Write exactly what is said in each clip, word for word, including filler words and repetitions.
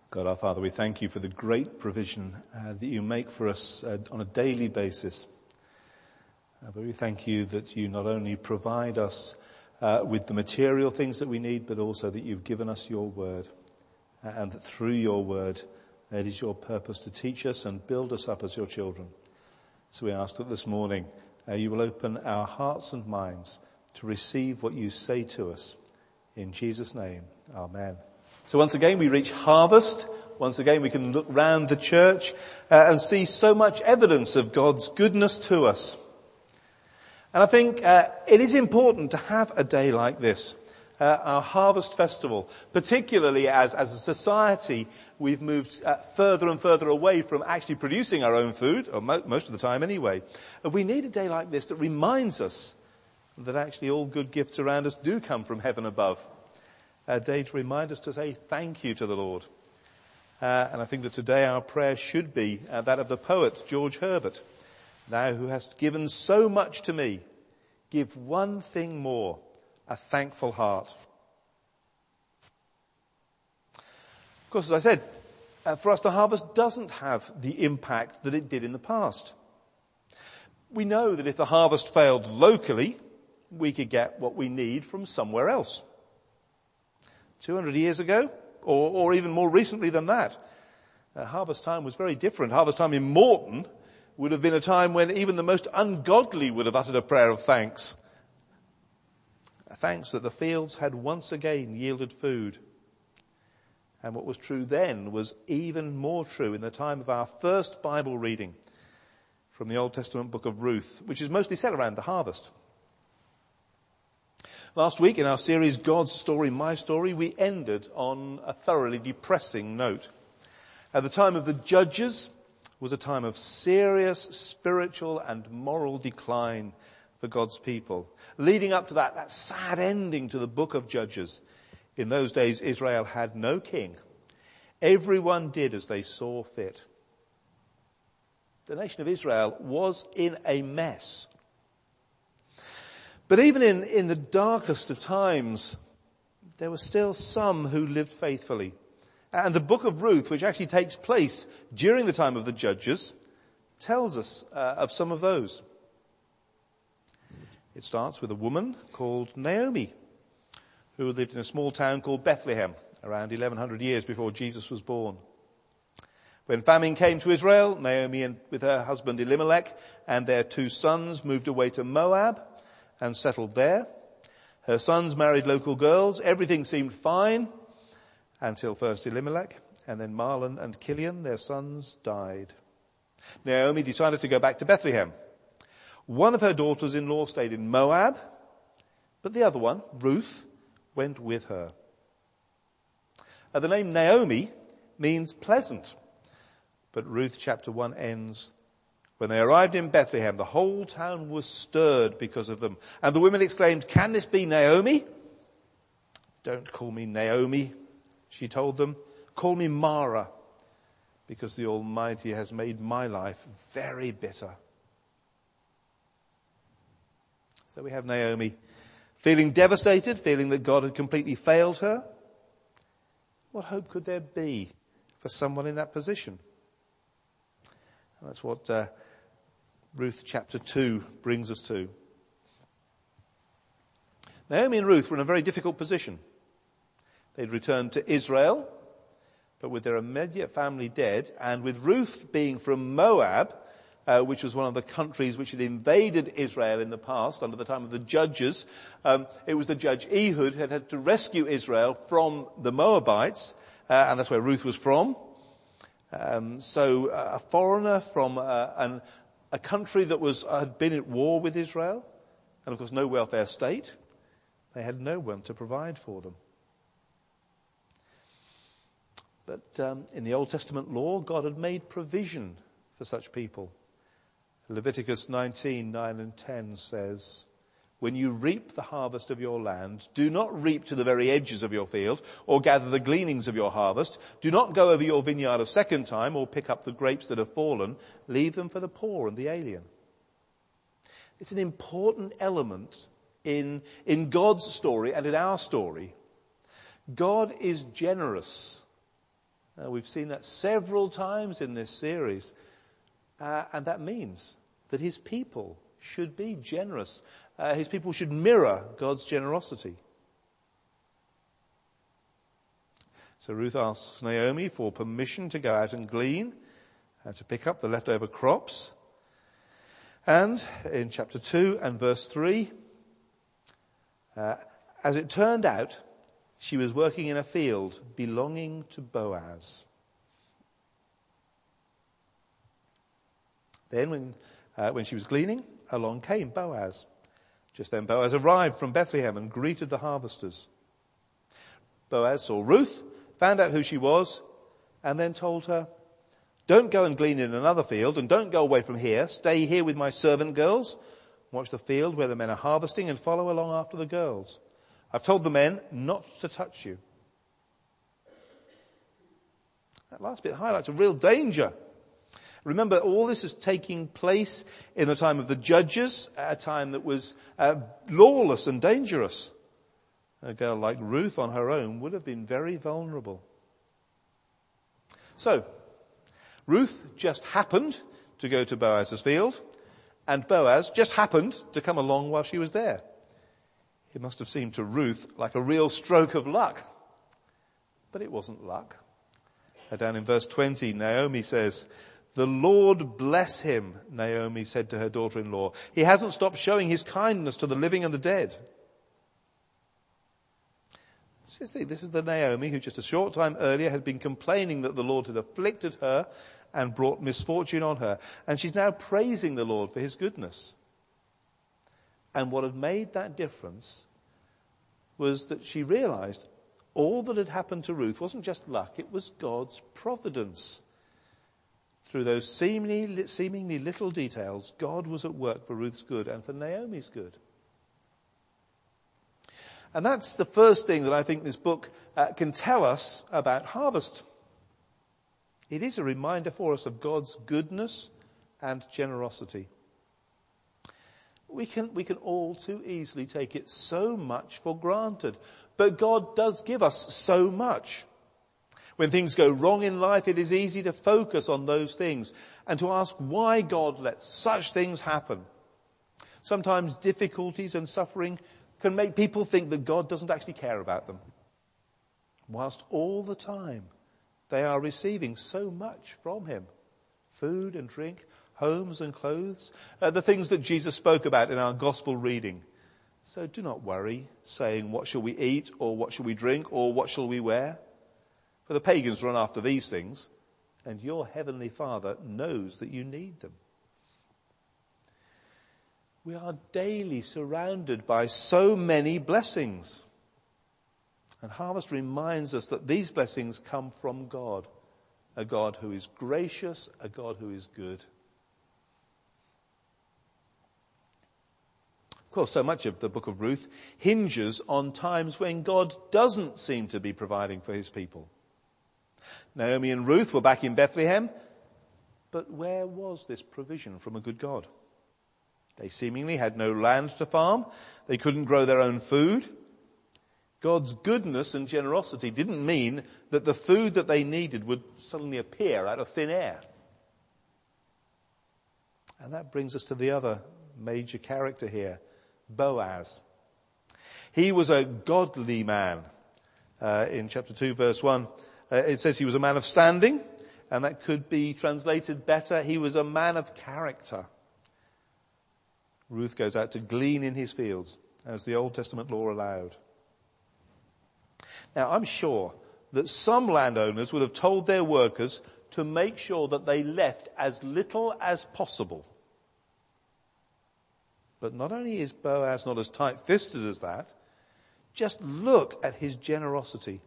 God our Father, we thank you for the great provision uh, that you make for us uh, on a daily basis. Uh, but we thank you that you not only provide us uh, with the material things that we need, but also that you've given us your word. Uh, and that through your word, it is your purpose to teach us and build us up as your children. So we ask that this morning uh, you will open our hearts and minds to receive what you say to us. In Jesus' name, amen. So once again we reach harvest. Once again we can look round the church uh, and see so much evidence of God's goodness to us. And I think uh, it is important to have a day like this, uh, our harvest festival, particularly as, as a society we've moved uh, further and further away from actually producing our own food, or mo- most of the time anyway. And we need a day like this that reminds us that actually all good gifts around us do come from heaven above. A day to remind us to say thank you to the Lord. Uh, and I think that today our prayer should be uh, that of the poet George Herbert. Thou who hast given so much to me, give one thing more, a thankful heart. Of course, as I said, uh, for us the harvest doesn't have the impact that it did in the past. We know that if the harvest failed locally, we could get what we need from somewhere else. two hundred years ago, or, or even more recently than that, uh, harvest time was very different. Harvest time in Morton would have been a time when even the most ungodly would have uttered a prayer of thanks. Thanks that the fields had once again yielded food. And what was true then was even more true in the time of our first Bible reading from the Old Testament book of Ruth, which is mostly set around the harvest. Last week in our series, God's Story, My Story, we ended on a thoroughly depressing note. At the time of the Judges was a time of serious spiritual and moral decline for God's people. Leading up to that, that sad ending to the book of Judges. In those days, Israel had no king. Everyone did as they saw fit. The nation of Israel was in a mess. But even in, in the darkest of times, there were still some who lived faithfully. And the book of Ruth, which actually takes place during the time of the Judges, tells us uh, of some of those. It starts with a woman called Naomi, who lived in a small town called Bethlehem, around eleven hundred years before Jesus was born. When famine came to Israel, Naomi and with her husband Elimelech and their two sons moved away to Moab and settled there. Her sons married local girls. Everything seemed fine until first Elimelech and then Mahlon and Chilion, their sons, died. Naomi decided to go back to Bethlehem. One of her daughters-in-law stayed in Moab, but the other one, Ruth, went with her. Uh, the name Naomi means pleasant, but Ruth chapter one ends, when they arrived in Bethlehem, the whole town was stirred because of them. And the women exclaimed, "Can this be Naomi?" "Don't call me Naomi," she told them. "Call me Mara, because the Almighty has made my life very bitter." So we have Naomi feeling devastated, feeling that God had completely failed her. What hope could there be for someone in that position? And that's what uh, Ruth chapter two brings us to. Naomi and Ruth were in a very difficult position. They'd returned to Israel, but with their immediate family dead, and with Ruth being from Moab, uh, which was one of the countries which had invaded Israel in the past under the time of the Judges. Um, it was the judge Ehud who had had to rescue Israel from the Moabites, uh, and that's where Ruth was from. Um, so uh, a foreigner from uh, an, a country that was uh, had been at war with Israel, and of course no welfare state. They had no one to provide for them. But um, in the Old Testament law, God had made provision for such people. Leviticus nineteen, nine and ten says, "When you reap the harvest of your land, do not reap to the very edges of your field, or gather the gleanings of your harvest. Do not go over your vineyard a second time, or pick up the grapes that have fallen. Leave them for the poor and the alien." It's an important element in, in God's story and in our story. God is generous Uh, we've seen that several times in this series. Uh, and that means that his people should be generous. Uh, his people should mirror God's generosity. So Ruth asks Naomi for permission to go out and glean and to pick up the leftover crops. And in chapter two and verse three, uh, as it turned out, she was working in a field belonging to Boaz. Then when, uh, when she was gleaning, along came Boaz. Just then Boaz arrived from Bethlehem and greeted the harvesters. Boaz saw Ruth, found out who she was, and then told her, "Don't go and glean in another field, and don't go away from here. Stay here with my servant girls. Watch the field where the men are harvesting and follow along after the girls. I've told the men not to touch you." That last bit highlights a real danger. Remember, all this is taking place in the time of the judges, at a time that was uh, lawless and dangerous. A girl like Ruth on her own would have been very vulnerable. So, Ruth just happened to go to Boaz's field, and Boaz just happened to come along while she was there. It must have seemed to Ruth like a real stroke of luck. But it wasn't luck. Down in verse twenty, Naomi says, "The Lord bless him," Naomi said to her daughter-in-law. "He hasn't stopped showing his kindness to the living and the dead." This is the Naomi who just a short time earlier had been complaining that the Lord had afflicted her and brought misfortune on her. And she's now praising the Lord for his goodness. And what had made that difference was that she realized all that had happened to Ruth wasn't just luck, it was God's providence. Through those seemingly, seemingly little details, God was at work for Ruth's good and for Naomi's good. And that's the first thing that I think this book uh, can tell us about harvest. It is a reminder for us of God's goodness and generosity. We can, we can all too easily take it so much for granted. But God does give us so much. When things go wrong in life, it is easy to focus on those things and to ask why God lets such things happen. Sometimes difficulties and suffering can make people think that God doesn't actually care about them, whilst all the time they are receiving so much from him. Food and drink, homes and clothes, uh, the things that Jesus spoke about in our gospel reading. So do not worry, saying, "What shall we eat?" or "What shall we drink?" or "What shall we wear?" For the pagans run after these things, and your heavenly Father knows that you need them. We are daily surrounded by so many blessings. And harvest reminds us that these blessings come from God, a God who is gracious, a God who is good. Of course, so much of the book of Ruth hinges on times when God doesn't seem to be providing for his people. Naomi and Ruth were back in Bethlehem, but where was this provision from a good God? They seemingly had no land to farm. They couldn't grow their own food. God's goodness and generosity didn't mean that the food that they needed would suddenly appear out of thin air. And that brings us to the other major character here, Boaz. He was a godly man. Uh, in chapter two, verse one, uh, it says he was a man of standing, and that could be translated better, he was a man of character. Ruth goes out to glean in his fields, as the Old Testament law allowed. Now, I'm sure that some landowners would have told their workers to make sure that they left as little as possible. But not only is Boaz not as tight-fisted as that, just look at his generosity.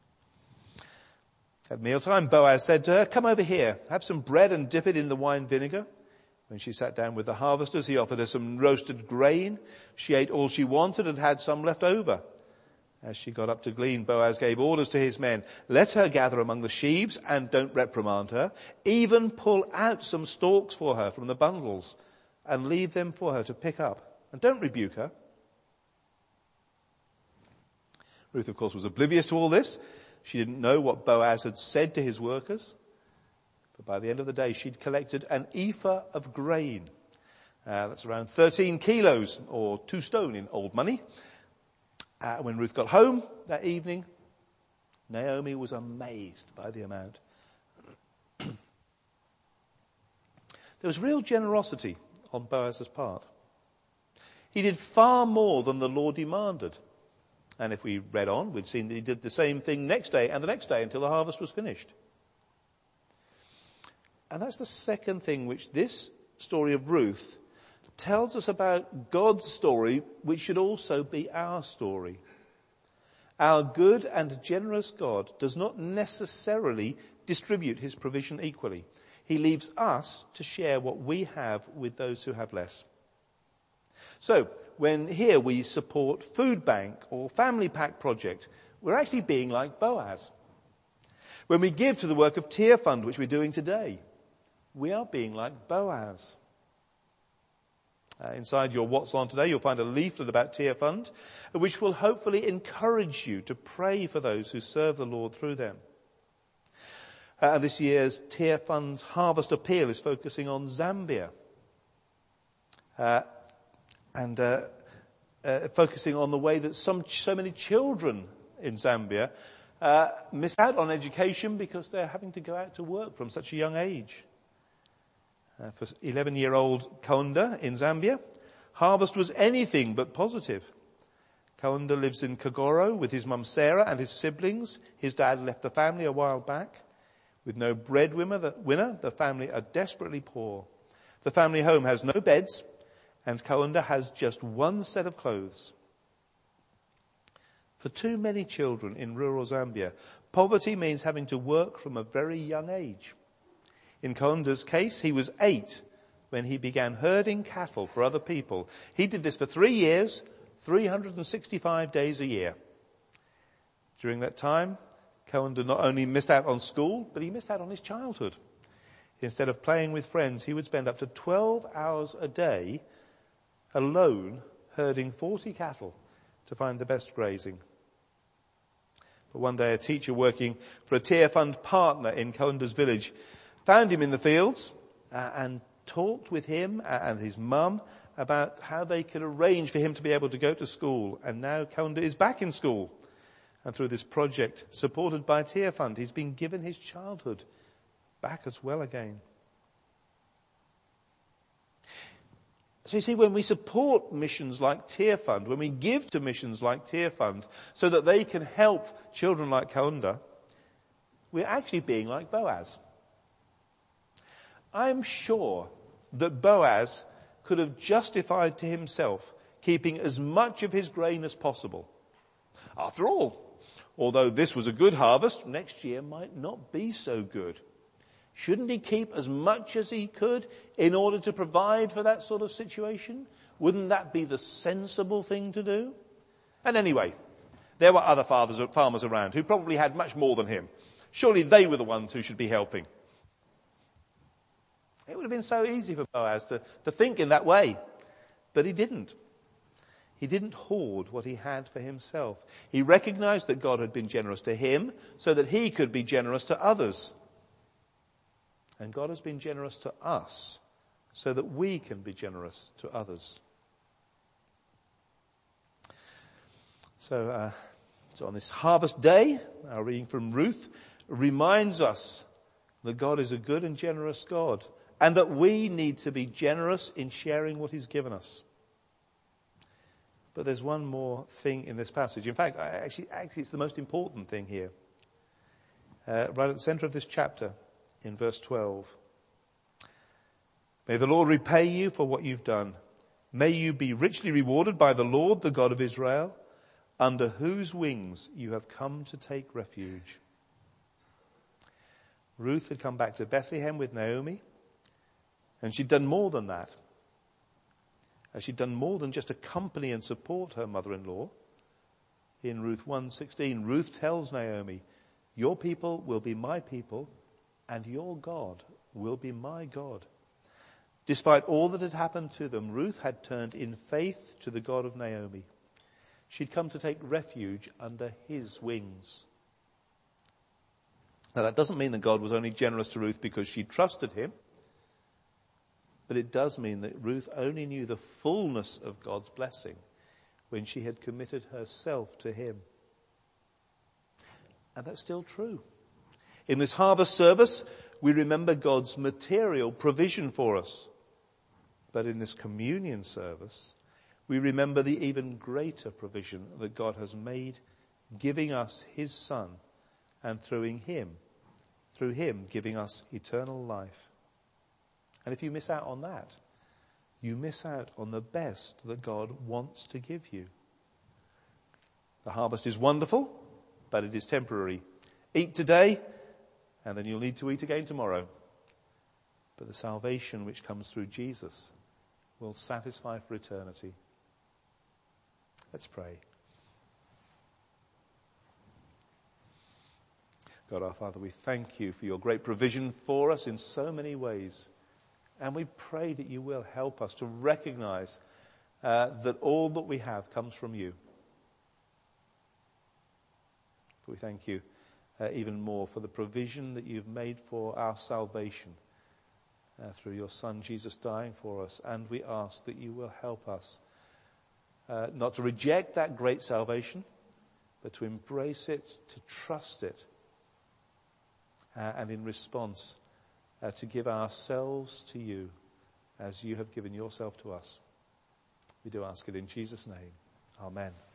At mealtime, Boaz said to her, "Come over here, have some bread and dip it in the wine vinegar." When she sat down with the harvesters, he offered her some roasted grain. She ate all she wanted and had some left over. As she got up to glean, Boaz gave orders to his men, "Let her gather among the sheaves and don't reprimand her. Even pull out some stalks for her from the bundles and leave them for her to pick up. And don't rebuke her." Ruth, of course, was oblivious to all this. She didn't know what Boaz had said to his workers. But by the end of the day, she'd collected an ephah of grain. Uh, that's around thirteen kilos or two stone in old money. Uh, when Ruth got home that evening, Naomi was amazed by the amount. There was real generosity on Boaz's part. He did far more than the law demanded. And if we read on, we'd seen that he did the same thing next day and the next day until the harvest was finished. And that's the second thing which this story of Ruth tells us about God's story, which should also be our story. Our good and generous God does not necessarily distribute his provision equally. He leaves us to share what we have with those who have less. So, when here we support Food Bank or Family Pack Project, we're actually being like Boaz. When we give to the work of Tear Fund, which we're doing today, we are being like Boaz. Uh, inside your What's On today, you'll find a leaflet about Tear Fund, which will hopefully encourage you to pray for those who serve the Lord through them. Uh, this year's Tear Fund's Harvest Appeal is focusing on Zambia. Uh, and uh, uh, focusing on the way that some so many children in Zambia uh, miss out on education because they're having to go out to work from such a young age. Uh, for eleven-year-old Kaunda in Zambia, harvest was anything but positive. Kaunda lives in Kagoro with his mum Sarah and his siblings. His dad left the family a while back. With no breadwinner, the, winner, the family are desperately poor. The family home has no beds, and Kaunda has just one set of clothes. For too many children in rural Zambia, poverty means having to work from a very young age. In Kaunda's case, he was eight when he began herding cattle for other people. He did this for three years, three hundred sixty-five days a year. During that time, Kaunda not only missed out on school, but he missed out on his childhood. Instead of playing with friends, he would spend up to twelve hours a day alone herding forty cattle to find the best grazing. But one day a teacher working for a Tear Fund partner in Kaunda's village found him in the fields uh, and talked with him and his mum about how they could arrange for him to be able to go to school. And now Kaunda is back in school. And through this project, supported by Tear Fund, he's been given his childhood back as well again. So you see, when we support missions like Tear Fund, when we give to missions like Tear Fund, so that they can help children like Kaunda, we're actually being like Boaz. I'm sure that Boaz could have justified to himself keeping as much of his grain as possible. After all, although this was a good harvest, next year might not be so good. Shouldn't he keep as much as he could in order to provide for that sort of situation? Wouldn't that be the sensible thing to do? And anyway, there were other fathers, farmers around who probably had much more than him. Surely they were the ones who should be helping. It would have been so easy for Boaz to, to think in that way. But he didn't. He didn't hoard what he had for himself. He recognized that God had been generous to him so that he could be generous to others. And God has been generous to us so that we can be generous to others. So, uh, so on this harvest day, our reading from Ruth reminds us that God is a good and generous God, and that we need to be generous in sharing what he's given us. But there's one more thing in this passage. In fact, actually, actually it's the most important thing here. Uh, right at the center of this chapter, in verse twelve. May the Lord repay you for what you've done. May you be richly rewarded by the Lord, the God of Israel, under whose wings you have come to take refuge. Ruth had come back to Bethlehem with Naomi. And she'd done more than that. She'd done more than just accompany and support her mother-in-law. In Ruth one sixteen, Ruth tells Naomi, your people will be my people, and your God will be my God. Despite all that had happened to them, Ruth had turned in faith to the God of Naomi. She'd come to take refuge under his wings. Now, that doesn't mean that God was only generous to Ruth because she trusted him, but it does mean that Ruth only knew the fullness of God's blessing when she had committed herself to him. And that's still true. In this harvest service, we remember God's material provision for us. But in this communion service, we remember the even greater provision that God has made, giving us his Son, and through him, through him giving us eternal life. And if you miss out on that, you miss out on the best that God wants to give you. The harvest is wonderful, but it is temporary. Eat today, and then you'll need to eat again tomorrow. But the salvation which comes through Jesus will satisfy for eternity. Let's pray. God our Father, we thank you for your great provision for us in so many ways. And we pray that you will help us to recognize uh, that all that we have comes from you. We thank you uh, even more for the provision that you've made for our salvation uh, through your Son Jesus dying for us. And we ask that you will help us uh, not to reject that great salvation, but to embrace it, to trust it, uh, and in response uh, to give ourselves to you as you have given yourself to us. We do ask it in Jesus' name. Amen.